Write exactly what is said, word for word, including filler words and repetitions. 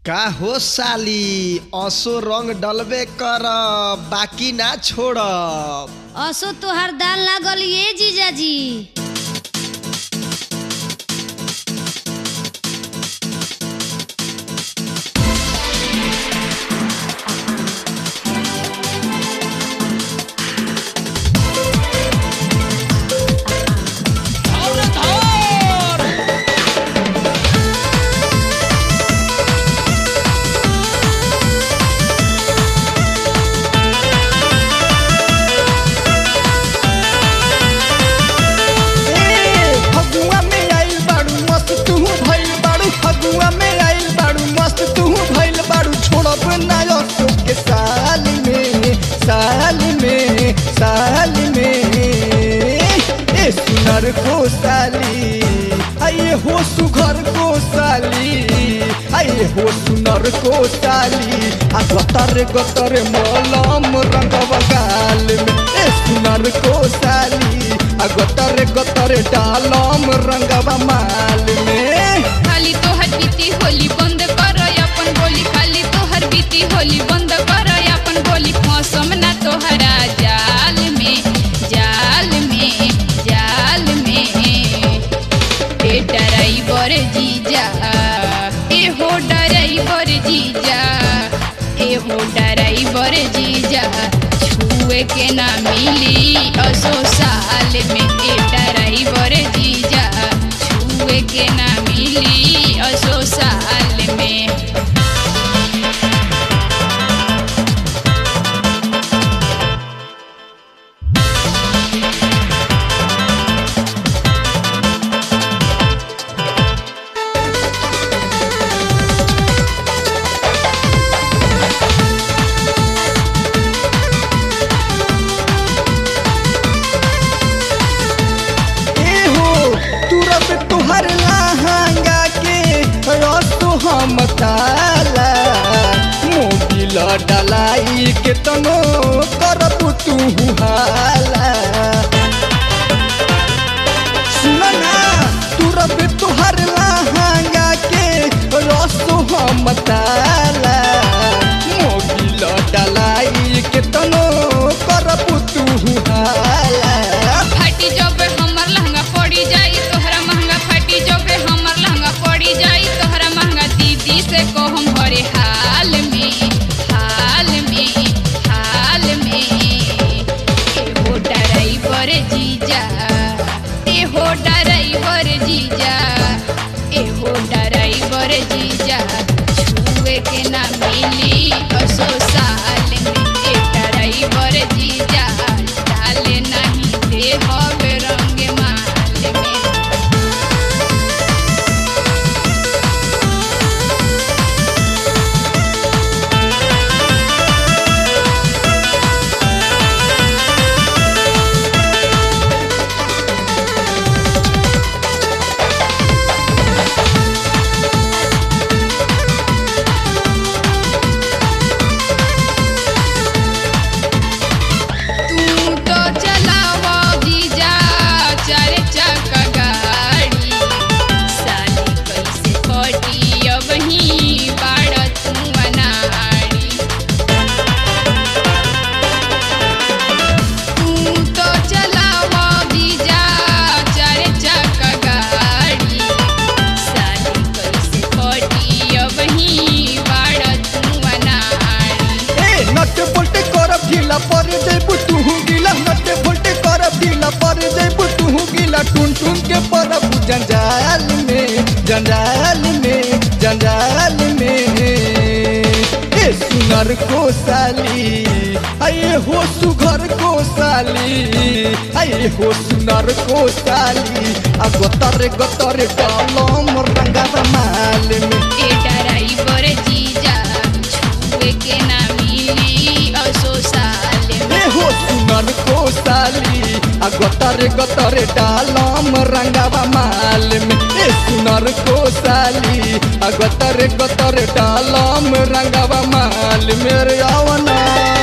का हो साली असो रंग डलबे कर बाकी ना छोड़ब। असो तोहार दाल लागल ये जीजाजी। साल में साल में ए सुनर को साली आइए हो सुघर को साली आइए हो सुनर को साली आ गतर गतर मलम रंगवा गाल में ए सुनर को साली आ गतर गतर डालम रंगवा माल में। खाली तोहर बीती होली बंद कर अपन बोली, खाली तोहर बीती होली बंद कर अपन बोली, मौसम ना तोहरा जाल में जाल में जाल में। ए ड्राइवर जीजा ए हो ड्राइवर जीजा ए हो ड्राइवर जीजा छुए के ना मिली असो साल में। ए ड्राइवर जीजा छुए के ना मिली असो साल में। तुहर लहंगा के रसो हम ताला मोबिल डलाई के तनो करब तू हाला। सुनना तुरब तुहर लहंगा के रसो हम ताला मोबिल डलाई के तनो करब तू हाला। फटी जब हमर लहंगा पड़ी जाई तोहरा महंगा, फटी जब हमर लहंगा पड़ी जाई तोहरा महंगा, दीदी से को हम भरे हाल में हाल में हाल में। ए हो ड्राइवर जीजा ए हो ड्राइवर जीजा ए हो ड्राइवर जीजा छुए के ना मिली असो साल में। ए ड्राइवर जीजा डाले नहीं दे हवे रंग माल में। तू तो चलावा जीजा चार चक्का गाड़ी, साली कैसे कटी अब ही बाड़ तू अनाड़ी। तू तो चलावा जीजा चार चक्का गाड़ी, साली कैसे कटी अब ही बाड़ तू अनाड़ी। ए नट बोल्टे करब ढीला पर जइबू तू गिला, नट बोल्टे करब ढीला पर जइबू तू गिला, टुन टुन के परब जंजाल में जंजाल में जंजाल में। ए सुनर को साली आइए हो सुघर को साली आइए हो सुनर को साली आ गतर गतर डालम रंगवा माल में। ए ड्राइवर जीजा छुए के ना मिली असो साल में। ए हो सुनर को साली आ गतर गतर डालम रंगवा माल में। ए सुनर को साली आ गतर गतर डालम रंगवा माल मेरे आवना।